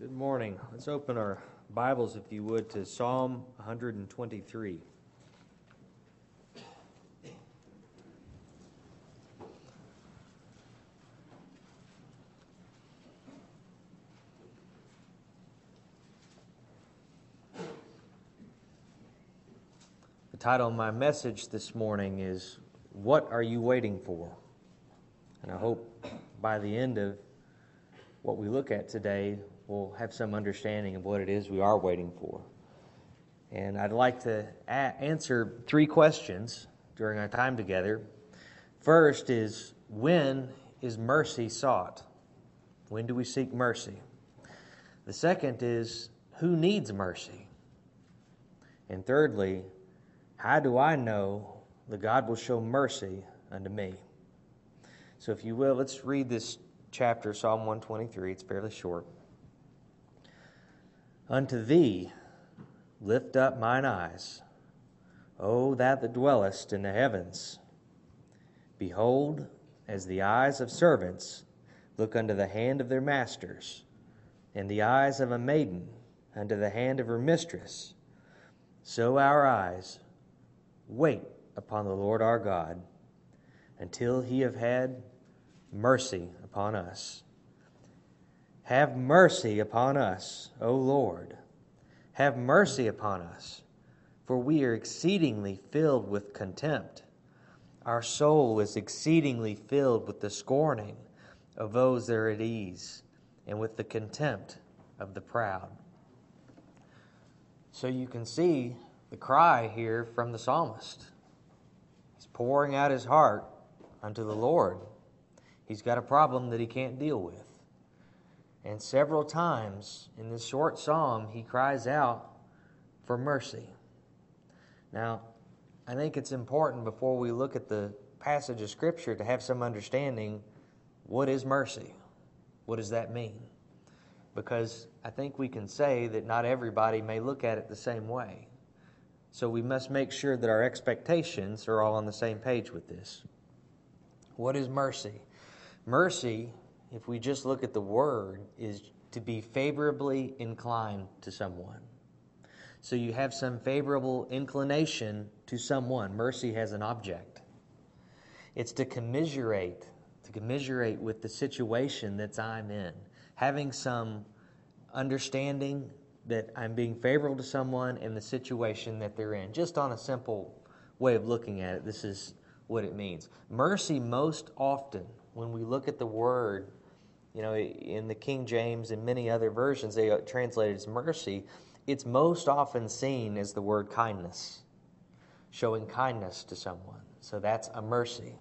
Good morning. Let's open our Bibles, if you would, to Psalm 123. The title of my message this morning is, What Are You Waiting For? And I hope by the end of what we look at today, we'll have some understanding of what it is we are waiting for. And I'd like to answer three questions during our time together. First is, when is mercy sought? When do we seek mercy? The second is, who needs mercy? And thirdly, how do I know that God will show mercy unto me? So if you will, let's read this chapter, Psalm 123. It's fairly short. Unto thee lift up mine eyes, O thou that dwellest in the heavens. Behold, as the eyes of servants look unto the hand of their masters, and the eyes of a maiden unto the hand of her mistress, so our eyes wait upon the Lord our God, until he have had mercy upon us. Have mercy upon us, O Lord. Have mercy upon us, for we are exceedingly filled with contempt. Our soul is exceedingly filled with the scorning of those that are at ease, and with the contempt of the proud. So you can see the cry here from the psalmist. He's pouring out his heart unto the Lord. He's got a problem that he can't deal with. And several times in this short psalm, he cries out for mercy. Now, I think it's important before we look at the passage of Scripture to have some understanding, what is mercy? What does that mean? Because I think we can say that not everybody may look at it the same way. So we must make sure that our expectations are all on the same page with this. What is mercy? Mercy, if we just look at the word, is to be favorably inclined to someone. So you have some favorable inclination to someone. Mercy has an object. It's to commiserate with the situation that I'm in. Having some understanding that I'm being favorable to someone in the situation that they're in. Just on a simple way of looking at it, this is what it means. Mercy, most often, when we look at the word, in the King James and many other versions, they translate it as mercy. It's most often seen as the word kindness, showing kindness to someone. So that's a mercy.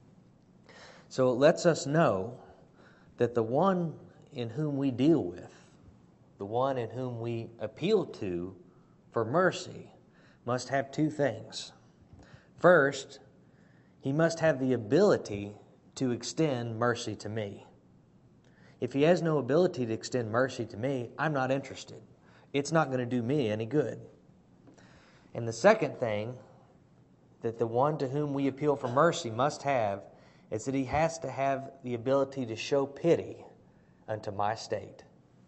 So it lets us know that the one in whom we deal with, the one in whom we appeal to for mercy, must have two things. First, he must have the ability to extend mercy to me. If he has no ability to extend mercy to me, I'm not interested. It's not going to do me any good. And the second thing that the one to whom we appeal for mercy must have is that he has to have the ability to show pity unto my state.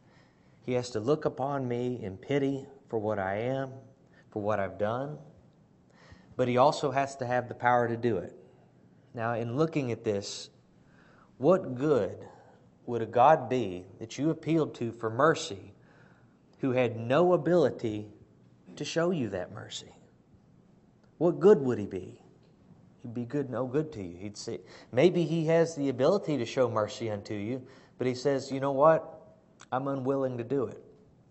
He has to look upon me in pity for what I am, for what I've done, but he also has to have the power to do it. Now, in looking at this, what good would a God be that you appealed to for mercy who had no ability to show you that mercy? What good would he be? He'd be no good to you. He'd say, maybe he has the ability to show mercy unto you, but he says, you know what? I'm unwilling to do it.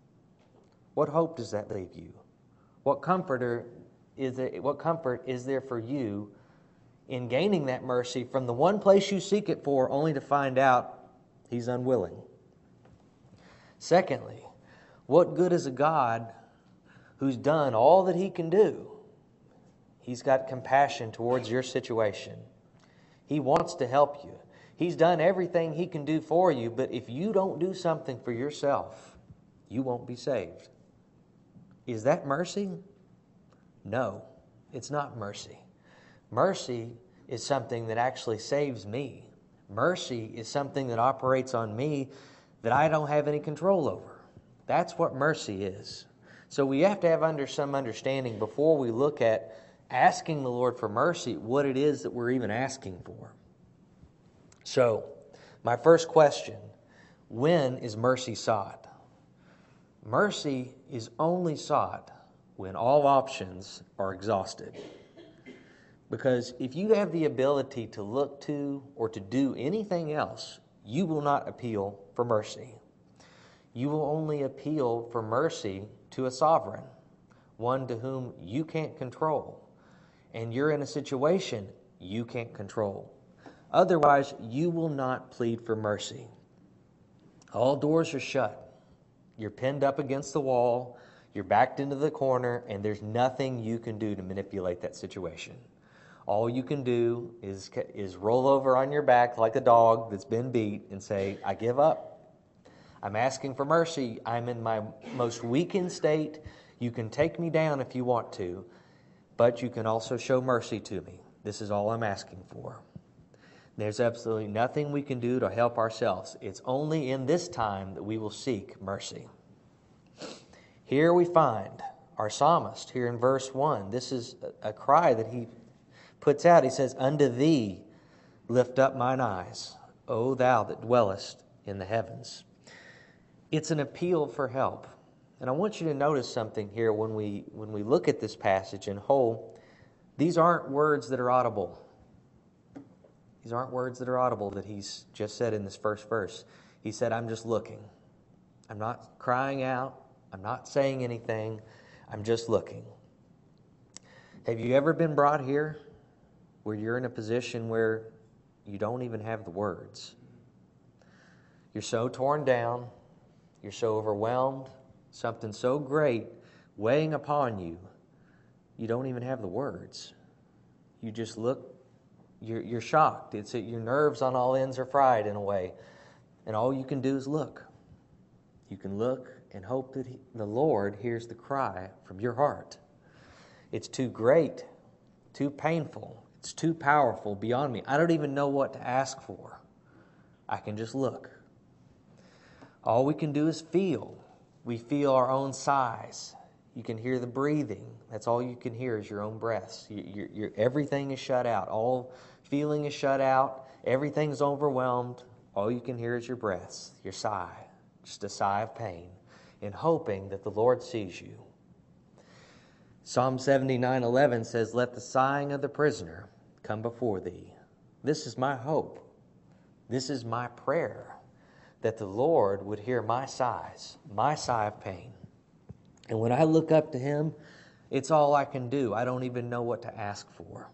What hope does that leave you? What comfort is there for you in gaining that mercy from the one place you seek it for, only to find out he's unwilling? Secondly, what good is a God who's done all that he can do? He's got compassion towards your situation. He wants to help you. He's done everything he can do for you, but if you don't do something for yourself, you won't be saved. Is that mercy? No, it's not mercy. Mercy is something that actually saves me. Mercy is something that operates on me that I don't have any control over. That's what mercy is. So we have to have some understanding before we look at asking the Lord for mercy, what it is that we're even asking for. So, my first question, when is mercy sought? Mercy is only sought when all options are exhausted. Because if you have the ability to look to or to do anything else, you will not appeal for mercy. You will only appeal for mercy to a sovereign, one to whom you can't control, and you're in a situation you can't control. Otherwise, you will not plead for mercy. All doors are shut. You're pinned up against the wall, you're backed into the corner, and there's nothing you can do to manipulate that situation. All you can do is roll over on your back like a dog that's been beat and say, I give up. I'm asking for mercy. I'm in my most weakened state. You can take me down if you want to, but you can also show mercy to me. This is all I'm asking for. There's absolutely nothing we can do to help ourselves. It's only in this time that we will seek mercy. Here we find our psalmist here in verse 1. This is a cry that he puts out. He says, Unto thee lift up mine eyes, O thou that dwellest in the heavens. It's an appeal for help. And I want you to notice something here when we look at this passage in whole. These aren't words that are audible. These aren't words that are audible that he's just said in this first verse. He said, I'm just looking. I'm not crying out. I'm not saying anything. I'm just looking. Have you ever been brought here where you're in a position where you don't even have the words? You're so torn down. You're so overwhelmed. Something so great weighing upon you. You don't even have the words. You just look. You're shocked. Your nerves on all ends are fried in a way. And all you can do is look. You can look and hope that the Lord hears the cry from your heart. It's too great, too painful, it's too powerful beyond me. I don't even know what to ask for. I can just look. All we can do is feel. We feel our own sighs. You can hear the breathing. That's all you can hear is your own breaths. Everything is shut out. All feeling is shut out. Everything's overwhelmed. All you can hear is your breaths, your sigh, just a sigh of pain, in hoping that the Lord sees you. Psalm 79:11 says, Let the sighing of the prisoner come before thee. This is my hope. This is my prayer, that the Lord would hear my sighs, my sigh of pain. And when I look up to him, it's all I can do. I don't even know what to ask for.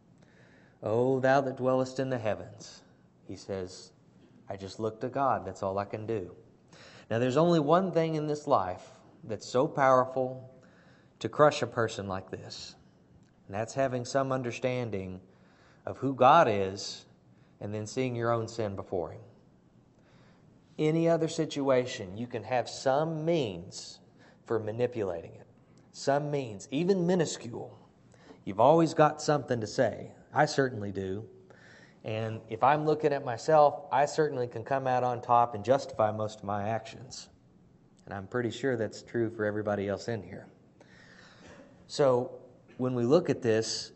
O thou that dwellest in the heavens, he says, I just look to God. That's all I can do. Now, there's only one thing in this life that's so powerful to crush a person like this, and that's having some understanding of who God is and then seeing your own sin before him. Any other situation, you can have some means for manipulating it. Some means, even minuscule. You've always got something to say. I certainly do. And if I'm looking at myself, I certainly can come out on top and justify most of my actions. And I'm pretty sure that's true for everybody else in here. So when we look at this,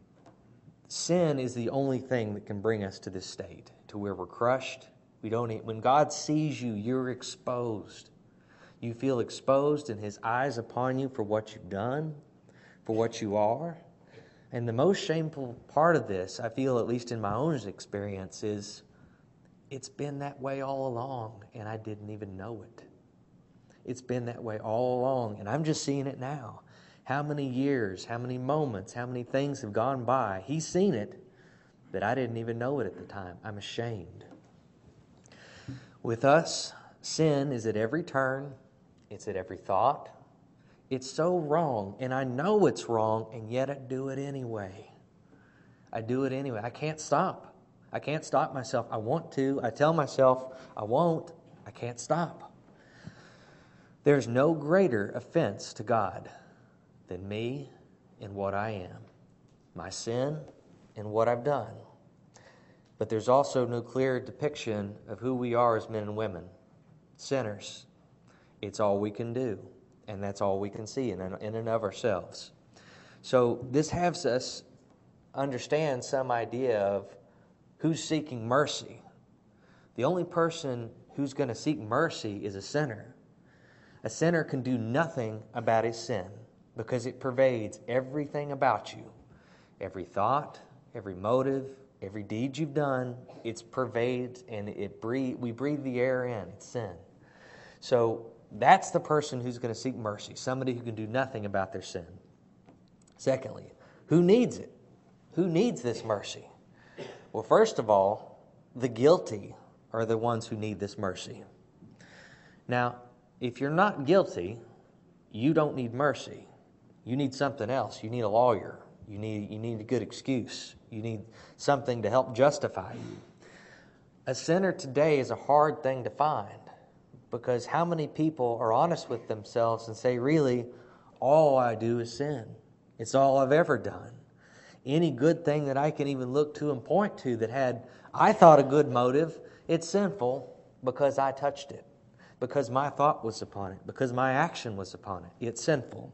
sin is the only thing that can bring us to this state, to where we're crushed. When God sees you, you're exposed. You feel exposed and his eyes upon you for what you've done, for what you are. And the most shameful part of this, I feel, at least in my own experience, is it's been that way all along, and I didn't even know it. It's been that way all along, and I'm just seeing it now. How many years, how many moments, how many things have gone by? He's seen it, but I didn't even know it at the time. I'm ashamed. With us, sin is at every turn. It's at every thought. It's so wrong, and I know it's wrong, and yet I do it anyway. I do it anyway. I can't stop. I can't stop myself. I want to. I tell myself I won't. I can't stop. There's no greater offense to God than me and what I am, my sin and what I've done. But there's also no clearer depiction of who we are as men and women, sinners. It's all we can do, and that's all we can see in and of ourselves. So this has us understand some idea of who's seeking mercy. The only person who's going to seek mercy is a sinner. A sinner can do nothing about his sin because it pervades everything about you. Every thought, every motive, every deed you've done, it's pervades and we breathe the air in. It's sin. So that's the person who's going to seek mercy, somebody who can do nothing about their sin. Secondly, who needs it? Who needs this mercy? Well, first of all, the guilty are the ones who need this mercy. Now, if you're not guilty, you don't need mercy. You need something else. You need a lawyer. You need a good excuse. You need something to help justify you. A sinner today is a hard thing to find because how many people are honest with themselves and say, really, all I do is sin. It's all I've ever done. Any good thing that I can even look to and point to that had, I thought, a good motive, it's sinful because I touched it, because my thought was upon it, because my action was upon it. It's sinful.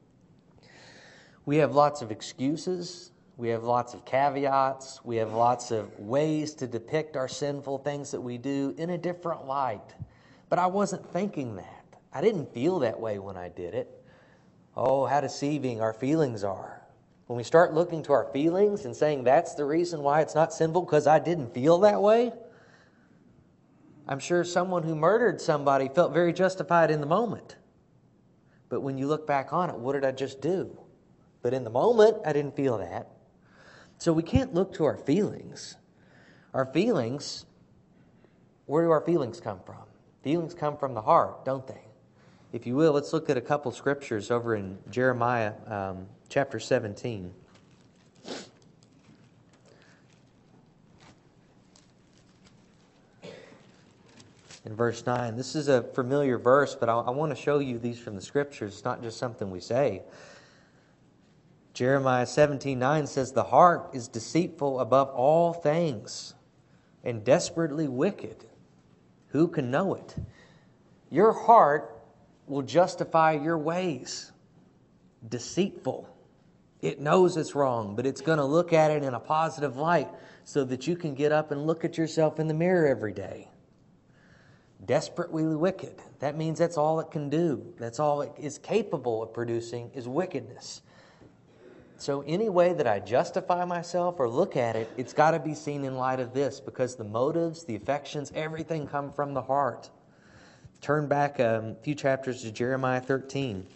We have lots of excuses. We have lots of caveats. We have lots of ways to depict our sinful things that we do in a different light. But I wasn't thinking that. I didn't feel that way when I did it. Oh, how deceiving our feelings are. When we start looking to our feelings and saying that's the reason why it's not sinful because I didn't feel that way, I'm sure someone who murdered somebody felt very justified in the moment. But when you look back on it, what did I just do? But in the moment, I didn't feel that. So we can't look to our feelings. Our feelings, where do our feelings come from? Feelings come from the heart, don't they? If you will, let's look at a couple scriptures over in Jeremiah chapter 17. In verse 9, this is a familiar verse, but I want to show you these from the scriptures. It's not just something we say. Jeremiah 17:9 says, "The heart is deceitful above all things and desperately wicked. Who can know it?" Your heart will justify your ways. Deceitful. It knows it's wrong, but it's going to look at it in a positive light so that you can get up and look at yourself in the mirror every day. Desperately wicked. That means that's all it can do. That's all it is capable of producing is wickedness. So any way that I justify myself or look at it, it's got to be seen in light of this because the motives, the affections, everything come from the heart. Turn back a few chapters to Jeremiah 13.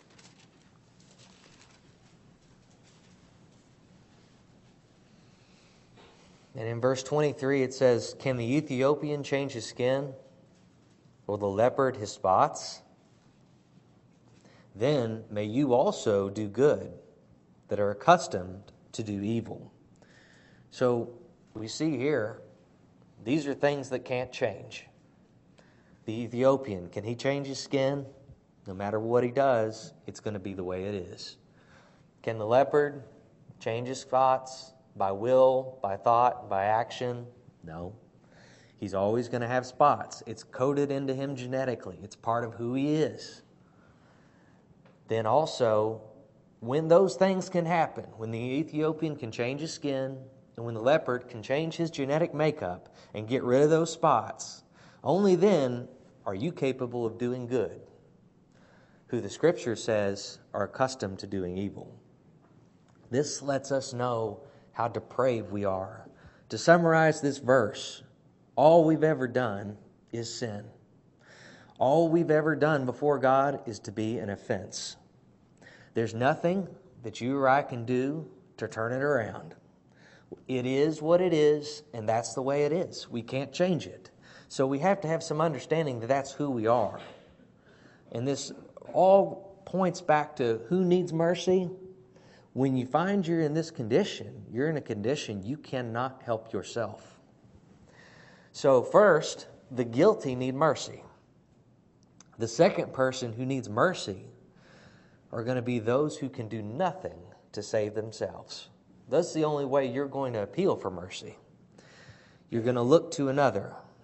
And in verse 23 it says, "Can the Ethiopian change his skin, or the leopard his spots? Then may you also do good that are accustomed to do evil." So we see here, these are things that can't change. The Ethiopian, can he change his skin? No matter what he does, it's going to be the way it is. Can the leopard change his spots by will, by thought, by action? No. He's always going to have spots. It's coded into him genetically. It's part of who he is. Then also, when those things can happen, when the Ethiopian can change his skin, and when the leopard can change his genetic makeup and get rid of those spots, only then are you capable of doing good, who the Scripture says are accustomed to doing evil. This lets us know how depraved we are. To summarize this verse, all we've ever done is sin. All we've ever done before God is to be an offense. There's nothing that you or I can do to turn it around. It is what it is, and that's the way it is. We can't change it. So we have to have some understanding that that's who we are. And this all points back to who needs mercy. When you find you're in this condition, you're in a condition you cannot help yourself. So first, the guilty need mercy. The second person who needs mercy are going to be those who can do nothing to save themselves. That's the only way you're going to appeal for mercy. You're going to look to another.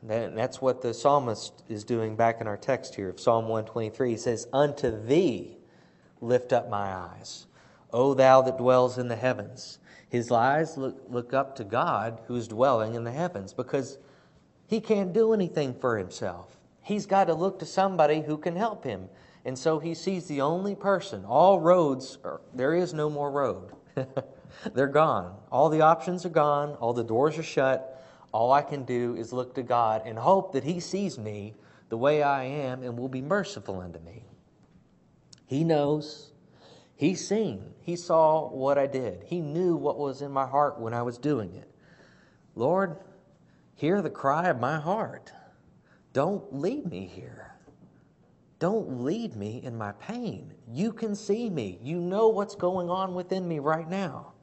That's what the psalmist is doing back in our text here of Psalm 123. He says, "Unto thee lift up my eyes, O thou that dwells in the heavens." His eyes look up to God who is dwelling in the heavens, because he can't do anything for himself. He's got to look to somebody who can help him. And so he sees the only person. All roads, there is no more road. They're gone. All the options are gone. All the doors are shut. All I can do is look to God and hope that he sees me the way I am and will be merciful unto me. He knows. He's seen. He saw what I did. He knew what was in my heart when I was doing it. Lord, hear the cry of my heart. Don't leave me here. Don't lead me in my pain. You can see me. You know what's going on within me right now.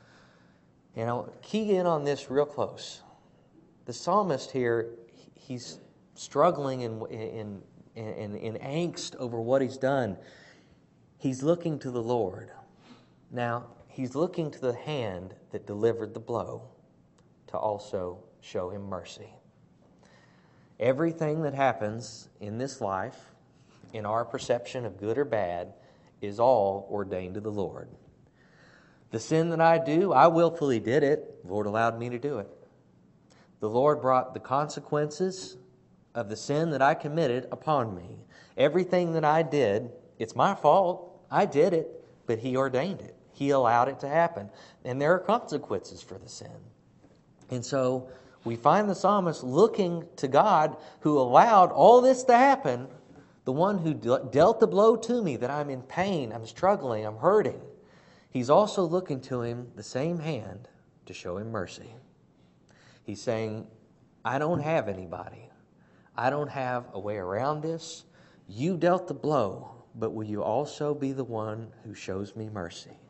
And I'll key in on this real close. The psalmist here, he's struggling in angst over what he's done. He's looking to the Lord. Now, he's looking to the hand that delivered the blow to also show him mercy. Everything that happens in this life, in our perception of good or bad, is all ordained to the Lord. The sin that I do, I willfully did it. The Lord allowed me to do it. The Lord brought the consequences of the sin that I committed upon me. Everything that I did, it's my fault. I did it, but he ordained it. He allowed it to happen. And there are consequences for the sin. And so we find the psalmist looking to God who allowed all this to happen, the one who dealt the blow to me, that I'm in pain, I'm struggling, I'm hurting. He's also looking to him, the same hand, to show him mercy. He's saying, I don't have anybody. I don't have a way around this. You dealt the blow, but will you also be the one who shows me mercy?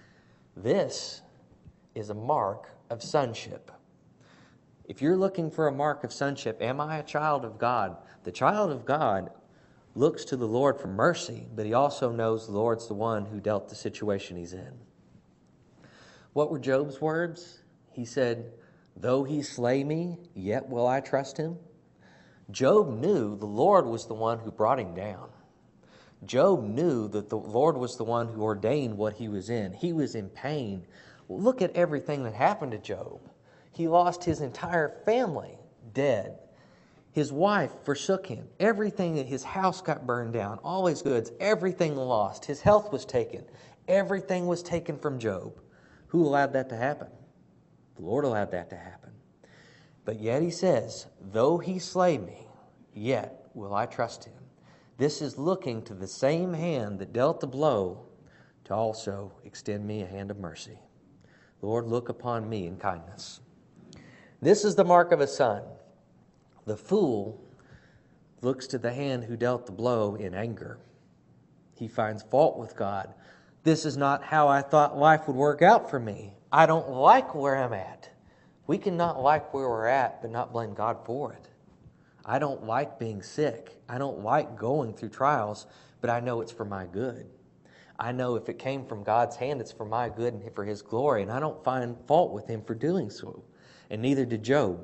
This is a mark of sonship. If you're looking for a mark of sonship, am I a child of God? The child of God looks to the Lord for mercy, but he also knows the Lord's the one who dealt the situation he's in. What were Job's words? He said, though he slay me, yet will I trust him. Job knew the Lord was the one who brought him down. Job knew that the Lord was the one who ordained what he was in. He was in pain. Look at everything that happened to Job. He lost his entire family, dead. His wife forsook him. Everything, his house got burned down. All his goods, everything lost. His health was taken. Everything was taken from Job. Who allowed that to happen? The Lord allowed that to happen. But yet he says, though he slay me, yet will I trust him. This is looking to the same hand that dealt the blow to also extend me a hand of mercy. Lord, look upon me in kindness. This is the mark of a son. The fool looks to the hand who dealt the blow in anger. He finds fault with God. This is not how I thought life would work out for me. I don't like where I'm at. We cannot like where we're at, but not blame God for it. I don't like being sick. I don't like going through trials, but I know it's for my good. I know if it came from God's hand, it's for my good and for his glory, and I don't find fault with him for doing so, and neither did Job.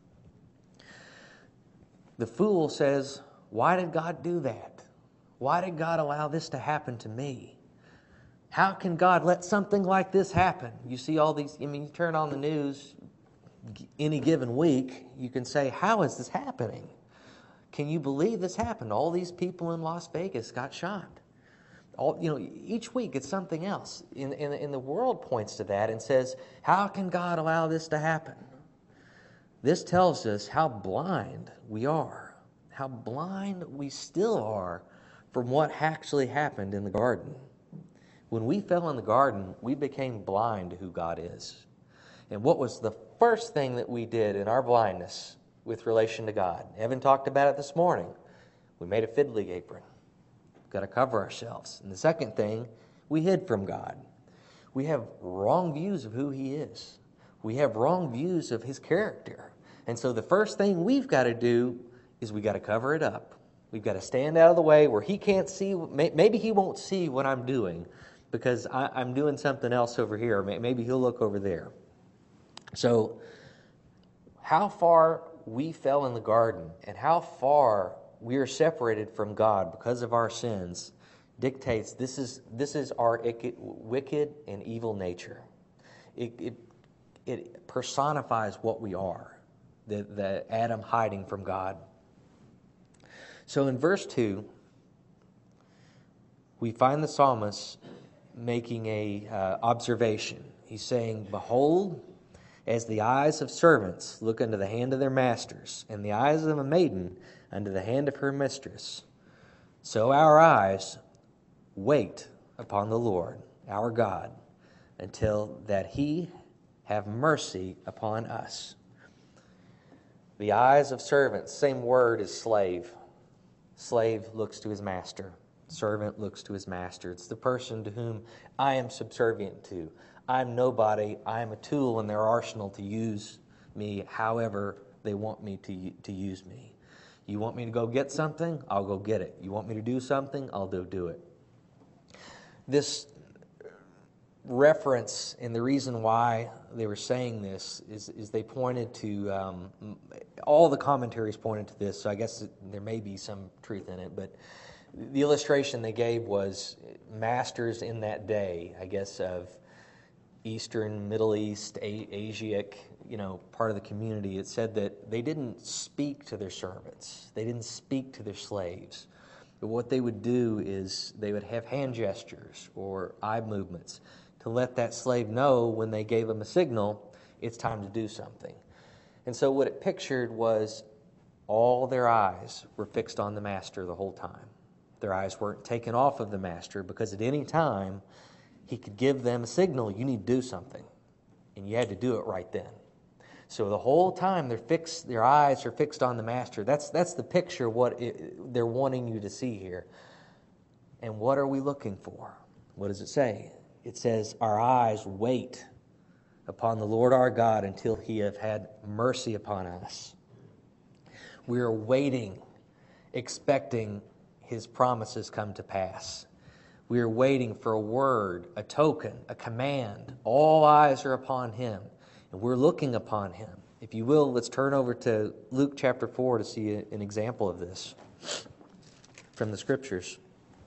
The fool says, why did God do that? Why did God allow this to happen to me? How can God let something like this happen? You see all these, you turn on the news any given week, you can say, how is this happening? Can you believe this happened? All these people in Las Vegas got shot. Each week it's something else. In the world points to that and says, how can God allow this to happen? This tells us how blind we are, how blind we still are from what actually happened in the garden. When we fell in the garden, we became blind to who God is. And what was the first thing that we did in our blindness with relation to God? Evan talked about it this morning. We made a fiddly apron. We've got to cover ourselves. And the second thing, we hid from God. We have wrong views of who he is. We have wrong views of his character. And so the first thing we've got to do is we've got to cover it up. We've got to stand out of the way where he can't see. Maybe he won't see what I'm doing because I'm doing something else over here. Maybe he'll look over there. So how far we fell in the garden and how far we are separated from God because of our sins dictates this is our wicked and evil nature. It personifies what we are, the Adam hiding from God. So in verse 2, we find the psalmist making a observation. He's saying, "Behold, as the eyes of servants look unto the hand of their masters, and the eyes of a maiden unto the hand of her mistress, so our eyes wait upon the Lord our God, until that He have mercy upon us." The eyes of servants, same word as slave. Slave looks to his master. Servant looks to his master. It's the person to whom I am subservient to. I'm nobody. I am a tool in their arsenal to use me however they want me to use me. You want me to go get something? I'll go get it. You want me to do something? I'll do it. This reference, and the reason why they were saying this is they pointed to, all the commentaries pointed to this, so I guess there may be some truth in it, but the illustration they gave was masters in that day, I guess, of Eastern, Middle East, Asiatic, part of the community. It said that they didn't speak to their servants. They didn't speak to their slaves. But what they would do is they would have hand gestures or eye movements to let that slave know when they gave him a signal, it's time to do something. And so what it pictured was all their eyes were fixed on the master the whole time. Their eyes weren't taken off of the master because at any time he could give them a signal, you need to do something. And you had to do it right then. So the whole time their eyes are fixed on the master. That's the picture, they're wanting you to see here. And what are we looking for? What does it say? It says, our eyes wait upon the Lord our God until He have had mercy upon us. We are waiting, expecting His promises come to pass. We are waiting for a word, a token, a command. All eyes are upon Him, and we're looking upon Him. If you will, let's turn over to Luke chapter 4 to see an example of this from the Scriptures.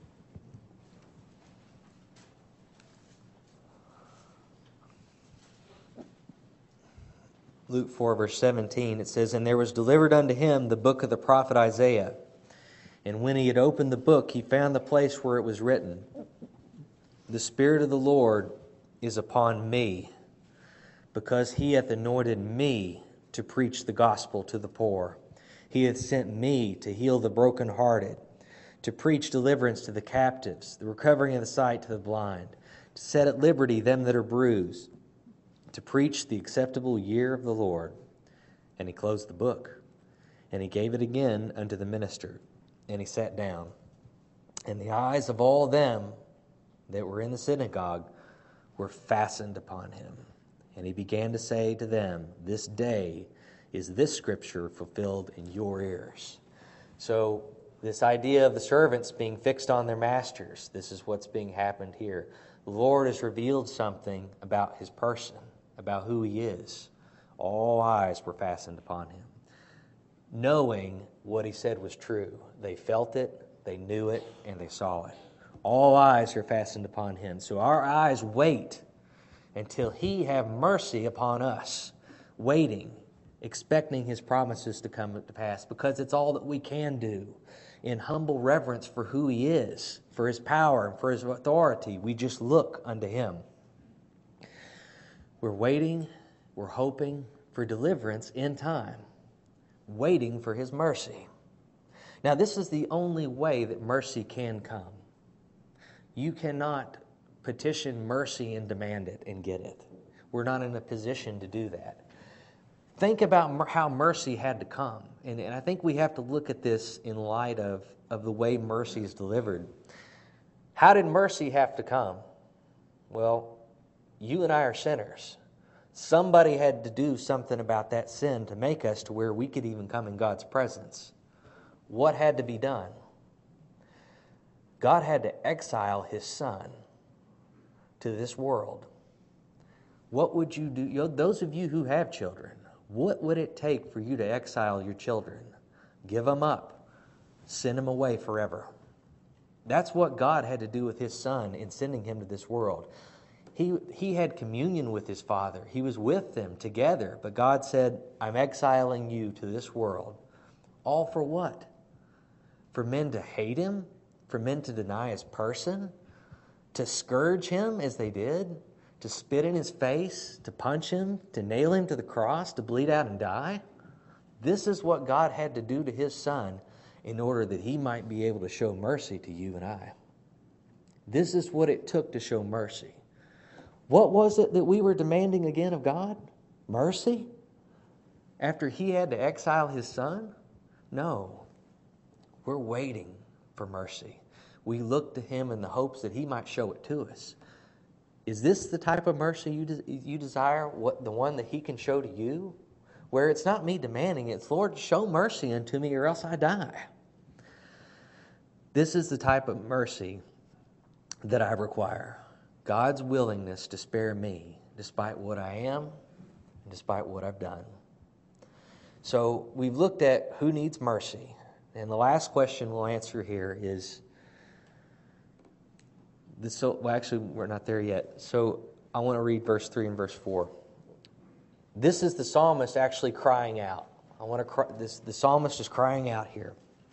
Luke 4, verse 17, it says, "And there was delivered unto him the book of the prophet Isaiah. And when he had opened the book, he found the place where it was written, The Spirit of the Lord is upon me, because He hath anointed me to preach the gospel to the poor. He hath sent me to heal the brokenhearted, to preach deliverance to the captives, the recovering of the sight to the blind, to set at liberty them that are bruised, to preach the acceptable year of the Lord." And he closed the book, and he gave it again unto the minister, and he sat down. And the eyes of all them that were in the synagogue were fastened upon him. And he began to say to them, "This day is this scripture fulfilled in your ears." So this idea of the servants being fixed on their masters, this is what's being happened here. The Lord has revealed something about His person, about who He is. All eyes were fastened upon Him, knowing what He said was true. They felt it, they knew it, and they saw it. All eyes are fastened upon Him. So our eyes wait until He have mercy upon us, waiting, expecting His promises to come to pass, because it's all that we can do in humble reverence for who He is, for His power, and for His authority. We just look unto Him. We're waiting, we're hoping for deliverance in time, waiting for His mercy. Now, this is the only way that mercy can come. You cannot petition mercy and demand it and get it. We're not in a position to do that. Think about how mercy had to come. And I think we have to look at this in light of the way mercy is delivered. How did mercy have to come? Well, you and I are sinners. Somebody had to do something about that sin to make us to where we could even come in God's presence. What had to be done? God had to exile His Son to this world. What would you do? Those of you who have children, What would it take for you to exile your children? Give them up. Send them away forever. That's what God had to do with his son in sending him to this world. He had communion with his Father. He was with them together. But God said, I'm exiling you to this world. All for what? For men to hate him? For men to deny his person? To scourge him as they did? To spit in his face? To punch him? To nail him to the cross? To bleed out and die? This is what God had to do to his son in order that he might be able to show mercy to you and I. This is what it took to show mercy. What was it that we were demanding again of God? Mercy? After he had to exile his son? No. We're waiting for mercy. We look to him in the hopes that he might show it to us. Is this the type of mercy you desire? The one that he can show to you? Where it's not me demanding it, it's, Lord, show mercy unto me or else I die. This is the type of mercy that I require. God's willingness to spare me despite what I am and despite what I've done. So we've looked at who needs mercy. And the last question we'll answer here is, actually, we're not there yet. So I want to read verse 3 and verse 4. This is the psalmist actually crying out. The psalmist is crying out here.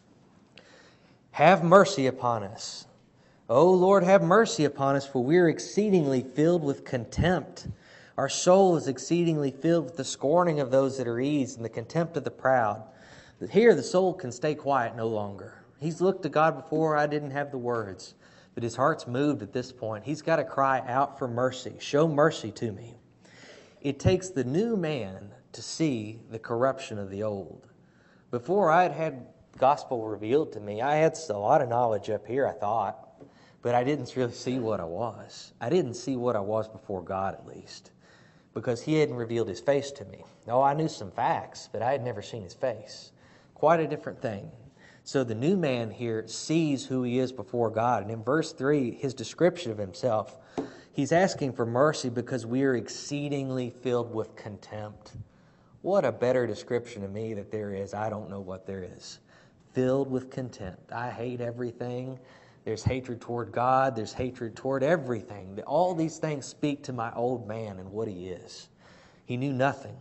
Have mercy upon us. O Lord, have mercy upon us, for we are exceedingly filled with contempt. Our soul is exceedingly filled with the scorning of those that are eased and the contempt of the proud. But here the soul can stay quiet no longer. He's looked to God before. I didn't have the words. But his heart's moved at this point. He's got to cry out for mercy. Show mercy to me. It takes the new man to see the corruption of the old. Before I had gospel revealed to me, I had a lot of knowledge up here, I thought. But I didn't really see what I was. I didn't see what I was before God, at least. Because he hadn't revealed his face to me. No, I knew some facts, but I had never seen his face. Quite a different thing. So the new man here sees who he is before God. And in verse 3, his description of himself, he's asking for mercy because we are exceedingly filled with contempt. What a better description of me that there is. I don't know what there is. Filled with contempt. I hate everything. There's hatred toward God. There's hatred toward everything. All these things speak to my old man and what he is. He knew nothing.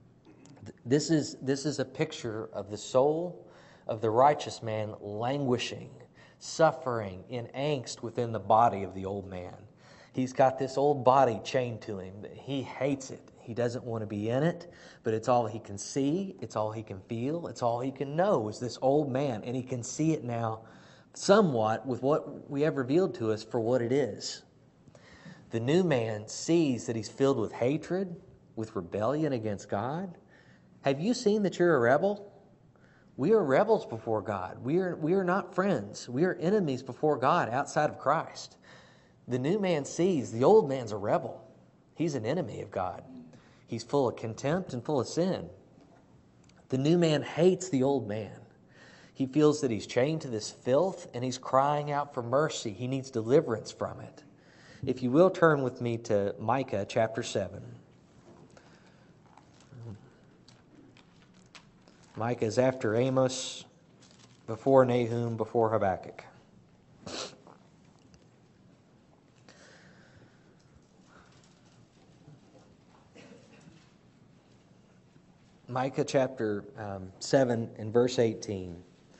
This is a picture of the soul of the righteous man languishing, suffering in angst within the body of the old man. He's got this old body chained to him. He hates it. He doesn't want to be in it, but it's all he can see. It's all he can feel. It's all he can know is this old man, and he can see it now somewhat with what we have revealed to us for what it is. The new man sees that he's filled with hatred, with rebellion against God. Have you seen that you're a rebel? We are rebels before God. We are not friends. We are enemies before God outside of Christ. The new man sees the old man's a rebel. He's an enemy of God. He's full of contempt and full of sin. The new man hates the old man. He feels that he's chained to this filth and he's crying out for mercy. He needs deliverance from it. If you will, turn with me to Micah chapter 7. Micah is after Amos, before Nahum, before Habakkuk. Micah chapter 7 and verse 18.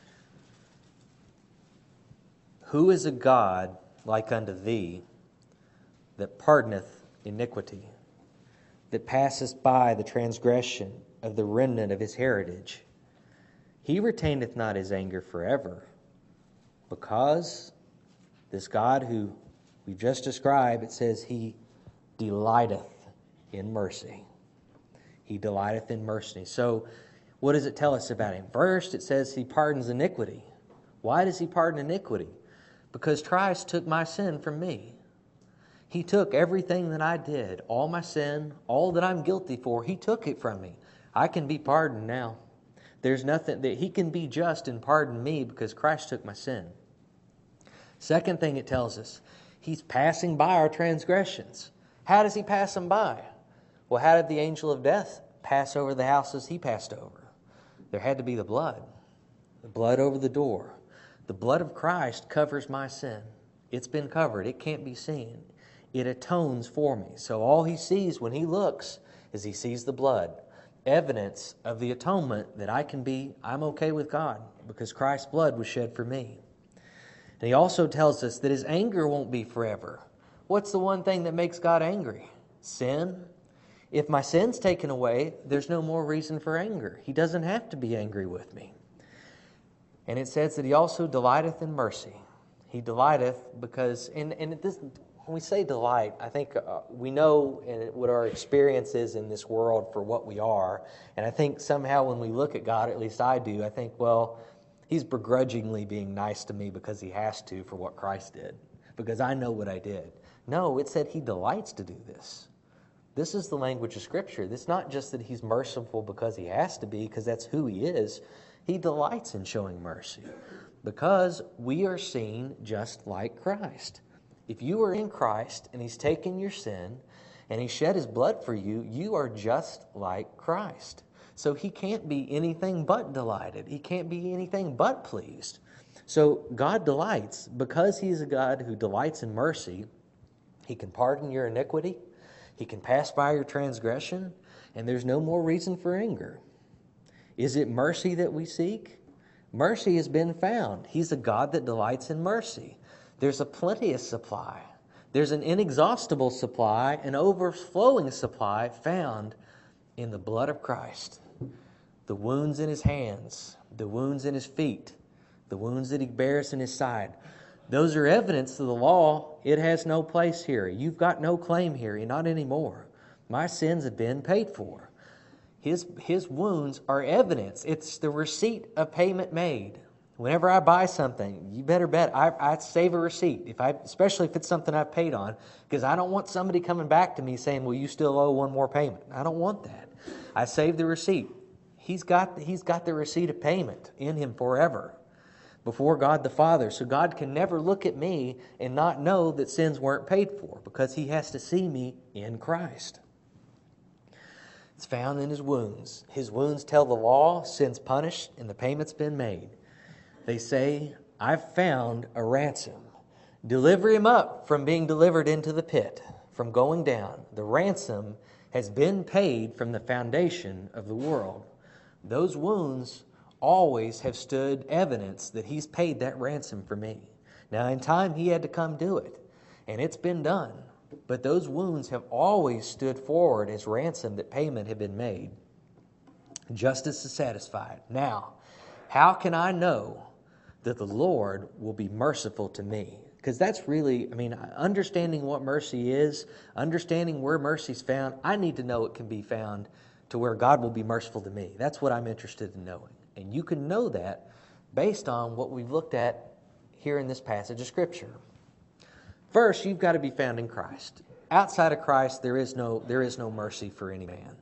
Who is a God like unto thee, that pardoneth iniquity, that passeth by the transgression of the remnant of his heritage? He retaineth not his anger forever, because this God who we just described, it says he delighteth in mercy. He delighteth in mercy. So what does it tell us about him? First, it says he pardons iniquity. Why does he pardon iniquity? Because Christ took my sin from me. He took everything that I did, all my sin, all that I'm guilty for, he took it from me. I can be pardoned now. There's nothing that he can be just and pardon me because Christ took my sin. Second thing it tells us, he's passing by our transgressions. How does he pass them by? Well, how did the angel of death pass over the houses he passed over. There had to be the blood over the door. The blood of Christ covers my sin. It's been covered. It can't be seen. It atones for me. So all he sees when he looks is he sees the blood, evidence of the atonement that I'm okay with God because Christ's blood was shed for me. And he also tells us that his anger won't be forever. What's the one thing that makes God angry? Sin. If my sin's taken away, there's no more reason for anger. He doesn't have to be angry with me. And it says that he also delighteth in mercy. He delighteth because, and this, when we say delight, I think we know what our experience is in this world for what we are. And I think somehow when we look at God, at least I do, I think, well, he's begrudgingly being nice to me because he has to for what Christ did, because I know what I did. No, it said he delights to do this. This is the language of Scripture. It's not just that he's merciful because he has to be, because that's who he is. He delights in showing mercy because we are seen just like Christ. If you are in Christ and he's taken your sin and he shed his blood for you, you are just like Christ. So he can't be anything but delighted. He can't be anything but pleased. So God delights because he is a God who delights in mercy. He can pardon your iniquity. He can pass by your transgression, and there's no more reason for anger. Is it mercy that we seek? Mercy has been found. He's a God that delights in mercy. There's a plenteous supply. There's an inexhaustible supply, an overflowing supply found in the blood of Christ. The wounds in his hands, the wounds in his feet, the wounds that he bears in his side. Those are evidence to the law. It has no place here. You've got no claim here, not anymore. My sins have been paid for. His wounds are evidence. It's the receipt of payment made. Whenever I buy something, you better bet I save a receipt, especially if it's something I've paid on, because I don't want somebody coming back to me saying, well, you still owe one more payment. I don't want that. I save the receipt. He's got the receipt of payment in him forever before God the Father. So God can never look at me and not know that sins weren't paid for, because he has to see me in Christ. It's found in his wounds. His wounds tell the law, sin's punished, and the payment's been made. They say, I've found a ransom. Deliver him up from being delivered into the pit, from going down. The ransom has been paid from the foundation of the world. Those wounds always have stood evidence that he's paid that ransom for me. Now, in time, he had to come do it, and it's been done. But those wounds have always stood forward as ransom that payment had been made. Justice is satisfied. Now, how can I know that the Lord will be merciful to me? Because that's really, understanding what mercy is, understanding where mercy's found, I need to know it can be found to where God will be merciful to me. That's what I'm interested in knowing. And you can know that based on what we've looked at here in this passage of Scripture. First, you've got to be found in Christ. Outside of Christ, there is no mercy for any man.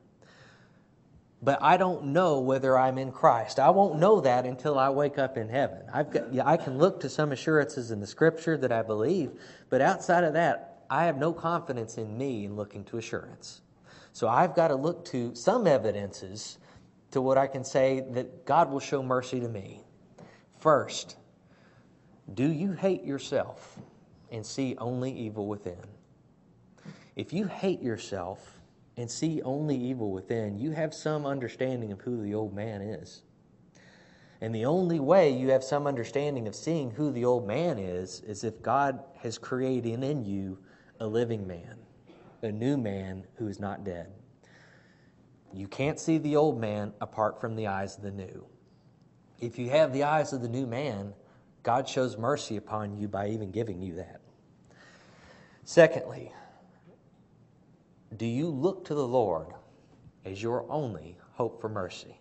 But I don't know whether I'm in Christ. I won't know that until I wake up in heaven. I can look to some assurances in the Scripture that I believe, but outside of that, I have no confidence in me in looking to assurance. So I've got to look to some evidences to what I can say that God will show mercy to me. First, do you hate yourself and see only evil within? If you hate yourself and see only evil within, you have some understanding of who the old man is. And the only way you have some understanding of seeing who the old man is if God has created in you a living man, a new man who is not dead. You can't see the old man apart from the eyes of the new. If you have the eyes of the new man, God shows mercy upon you by even giving you that. Secondly, do you look to the Lord as your only hope for mercy?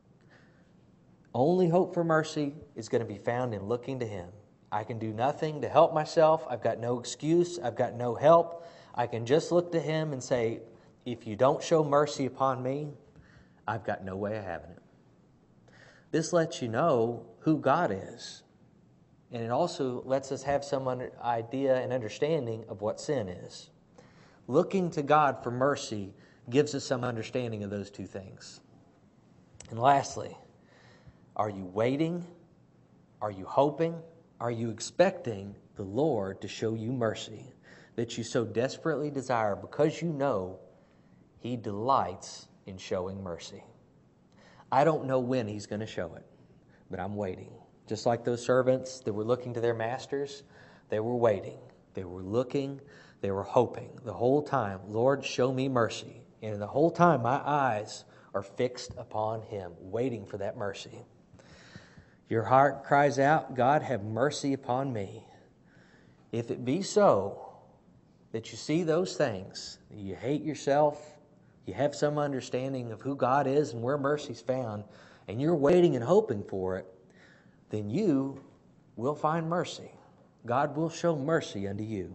Only hope for mercy is going to be found in looking to him. I can do nothing to help myself. I've got no excuse. I've got no help. I can just look to him and say, if you don't show mercy upon me, I've got no way of having it. This lets you know who God is. And it also lets us have some idea and understanding of what sin is. Looking to God for mercy gives us some understanding of those two things. And lastly, are you waiting? Are you hoping? Are you expecting the Lord to show you mercy that you so desperately desire because you know He delights in showing mercy? I don't know when He's going to show it, but I'm waiting. Just like those servants that were looking to their masters, they were waiting. They were looking. They were hoping the whole time, Lord, show me mercy. And the whole time, my eyes are fixed upon Him, waiting for that mercy. Your heart cries out, God, have mercy upon me. If it be so that you see those things, you hate yourself, you have some understanding of who God is and where mercy's found, and you're waiting and hoping for it, then you will find mercy. God will show mercy unto you.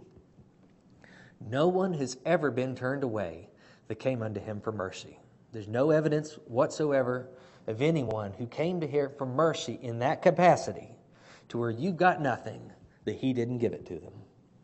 No one has ever been turned away that came unto Him for mercy. There's no evidence whatsoever of anyone who came to Him for mercy in that capacity to where you got nothing that He didn't give it to them.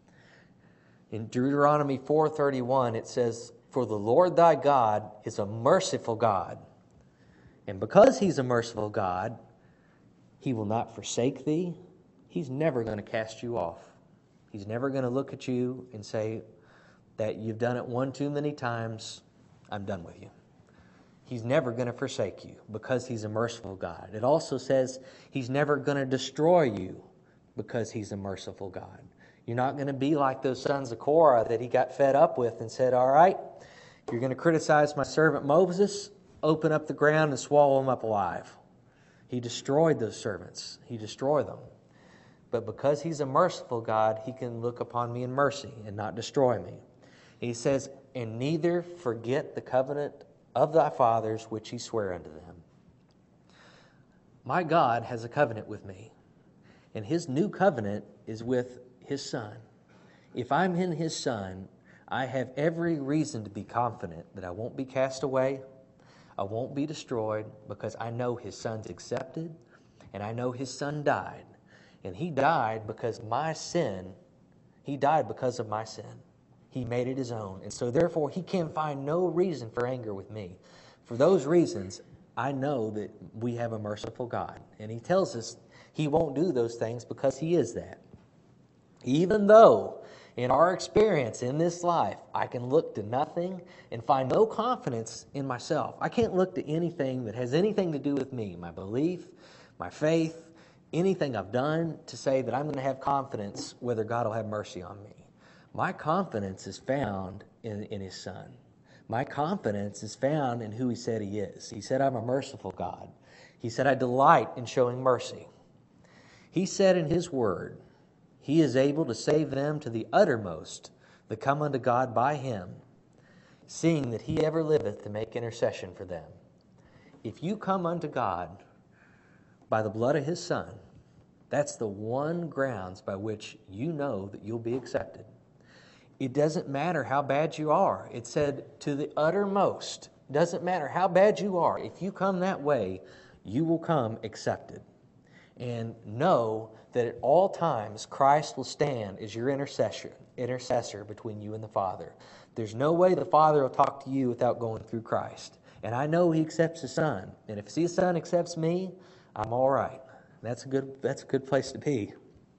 In Deuteronomy 4:31 it says, for the Lord thy God is a merciful God. And because He's a merciful God, He will not forsake thee. He's never going to cast you off. He's never going to look at you and say that you've done it one too many times, I'm done with you. He's never going to forsake you because He's a merciful God. It also says He's never going to destroy you because He's a merciful God. You're not going to be like those sons of Korah that He got fed up with and said, all right, you're going to criticize my servant Moses, open up the ground and swallow them up alive. He destroyed those servants. He destroyed them. But because He's a merciful God, He can look upon me in mercy and not destroy me. He says, and neither forget the covenant of thy fathers which He sware unto them. My God has a covenant with me, and His new covenant is with His Son. If I'm in His Son, I have every reason to be confident that I won't be cast away, I won't be destroyed, because I know His Son's accepted, and I know His Son died. And He died because my sin, He died because of my sin. He made it His own. And so therefore, He can find no reason for anger with me. For those reasons, I know that we have a merciful God. And He tells us He won't do those things because He is that. Even though, in our experience in this life, I can look to nothing and find no confidence in myself. I can't look to anything that has anything to do with me, my belief, my faith, anything I've done to say that I'm going to have confidence whether God will have mercy on me. My confidence is found in His Son. My confidence is found in who He said He is. He said, I'm a merciful God. He said, I delight in showing mercy. He said in His word, He is able to save them to the uttermost that come unto God by Him, seeing that He ever liveth to make intercession for them. If you come unto God by the blood of His Son, that's the one grounds by which you know that you'll be accepted. It doesn't matter how bad you are. It said to the uttermost. Doesn't matter how bad you are. If you come that way, you will come accepted. And know that at all times Christ will stand as your intercessor between you and the Father. There's no way the Father will talk to you without going through Christ. And I know He accepts His Son. And if His Son accepts me, I'm all right. That's a good place to be.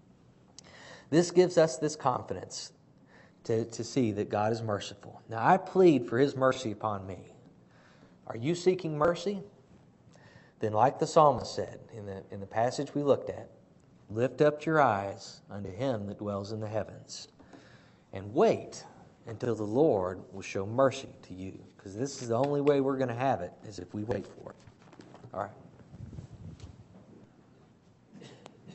This gives us this confidence to see that God is merciful. Now I plead for His mercy upon me. Are you seeking mercy? Then like the psalmist said in the passage we looked at, lift up your eyes unto Him that dwells in the heavens, and wait until the Lord will show mercy to you. Because this is the only way we're going to have it, is if we wait for it. All right.